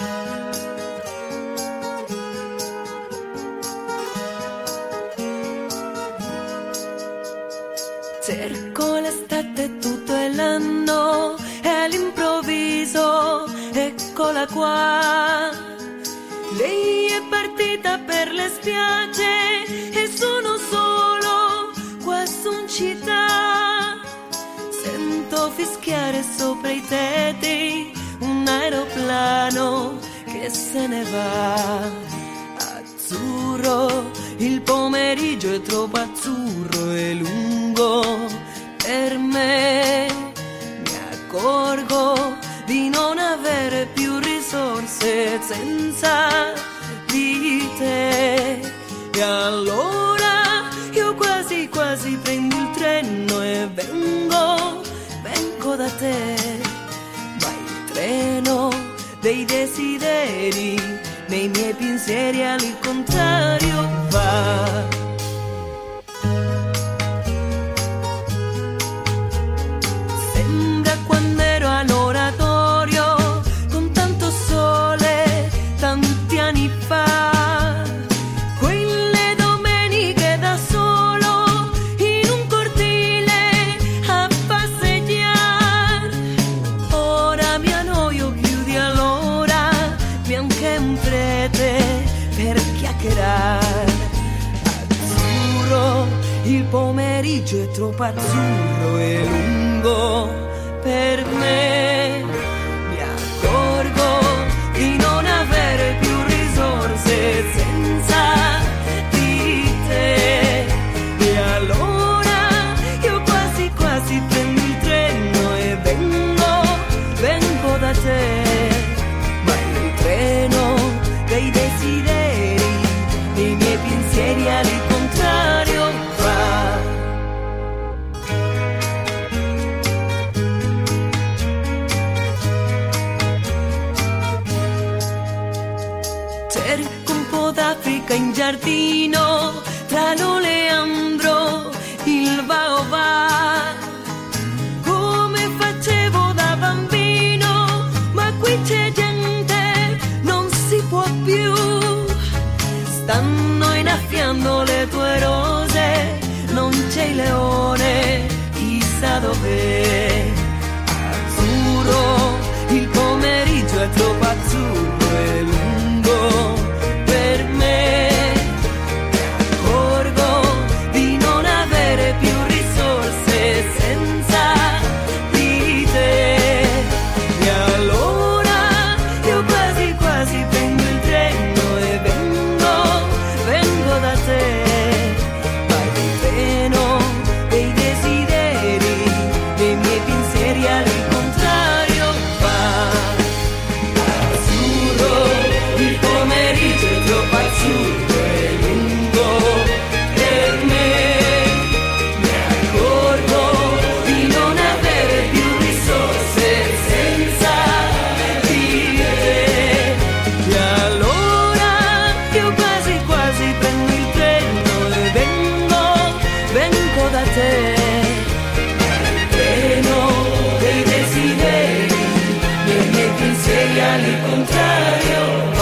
Cerco l'estate tutto l'anno e all'improvviso eccola qua. Lei è partita per le spiagge e sono solo qua su in città. Sento fischiare sopra i tetti un aeroplano che se ne va. Azzurro, il pomeriggio è troppo azzurro e lungo per me. Mi accorgo di non avere più risorse senza di te. E allora io quasi quasi prendo il treno e vengo da te. Ma il treno dei desideri nei miei pensieri al contrario va. Sembra quando ero all'oratorio con tanto sole tanti anni fa. Quelle domeniche da solo in un cortile a passeggiare. Ora mi annoio, chiudi allora bianche un prete per chiacchierare. Azzurro, il pomeriggio è troppo azzurro e lungo per me. Mi accorgo di non avere più risorse senza di te. E allora io quasi quasi prendo il treno e vengo da te. Ma il treno dei desideri dei miei pensieri al contrario va. Cerco un po' d'Africa in giardino tra l'oleandro, il baobab, come facevo da bambino, ma qui c'è gente, non si può più. Stanno innaffiando le tue rose, non c'è il leone, chissà dov'è. Azzurro, il pomeriggio è troppo azzurro e lungo per me. Mi accorgo di non avere più risorse senza di te. E allora io quasi quasi prendo il treno e vengo da te. Ma il treno dei desideri dei miei pensieri al contrario va. Azzurro, il pomeriggio è troppo azzurro e lungo per me. Mi accorgo di non avere più risorse senza di te. E allora io quasi quasi prendo il treno e vengo da te. Il treno dei desideri dei miei pensieri al contrario.